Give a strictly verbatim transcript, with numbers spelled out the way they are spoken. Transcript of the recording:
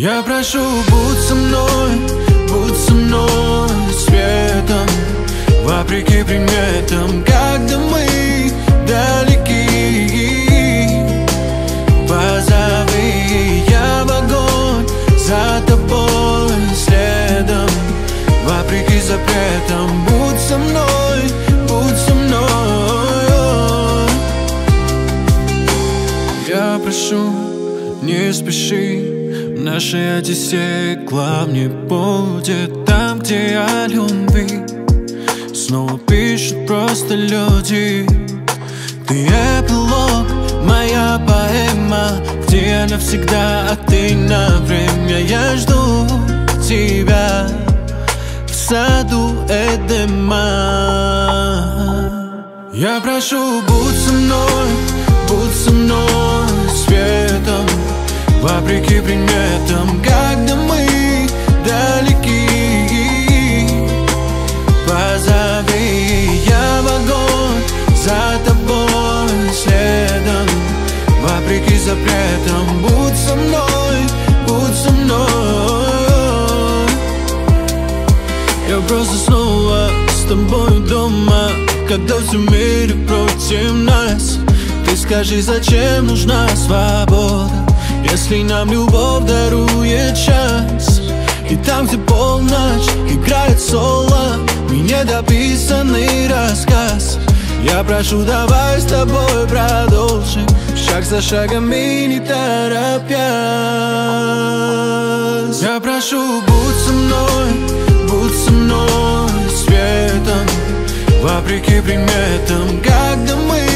Я прошу, будь со мной, будь со мной светом, вопреки приметам, когда мы далеки. Позови, я в огонь за тобой следом, вопреки запретам. Будь со мной, будь со мной. Я прошу, не спеши, в нашей Одиссее главнее будет там, где о любви снова пишут просто люди. Ты эпилог, моя поэма, где я навсегда, а ты на время. Я жду тебя в саду Эдема. Я прошу, будь со мной, будь со мной светом, вопреки приметам, когда мы далеки. Позови, я в огонь за тобой следом, вопреки запретам. Будь со мной, будь со мной. Я просто снова с тобой дома, когда все в мире против нас. Ты скажи, зачем нужна свобода, если нам любовь дарует час? И там, где полночь играет соло, и недописанный рассказ. Я прошу, давай с тобой продолжим, шаг за шагом и не торопясь. Я прошу, будь со мной, будь со мной светом, вопреки приметам, когда мы